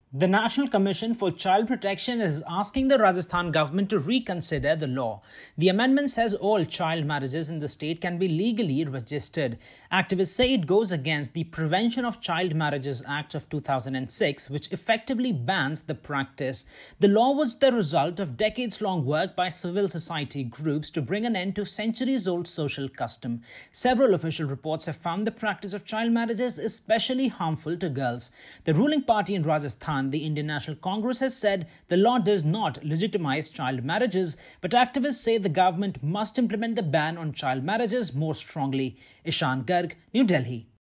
The National Commission for Child Protection is asking the Rajasthan government to reconsider the law. The amendment says all child marriages in the state can be legally registered. Activists say it goes against the Prevention of Child Marriages Act of 2006, which effectively bans the practice. The law was the result of decades-long work by civil society groups to bring an end to centuries-old social custom. Several official reports have found the practice of child marriages especially harmful to girls. The ruling party in Rajasthan, the Indian National Congress, has said the law does not legitimize child marriages, but activists say the government must implement the ban on child marriages more strongly. Ishan Garg, New Delhi.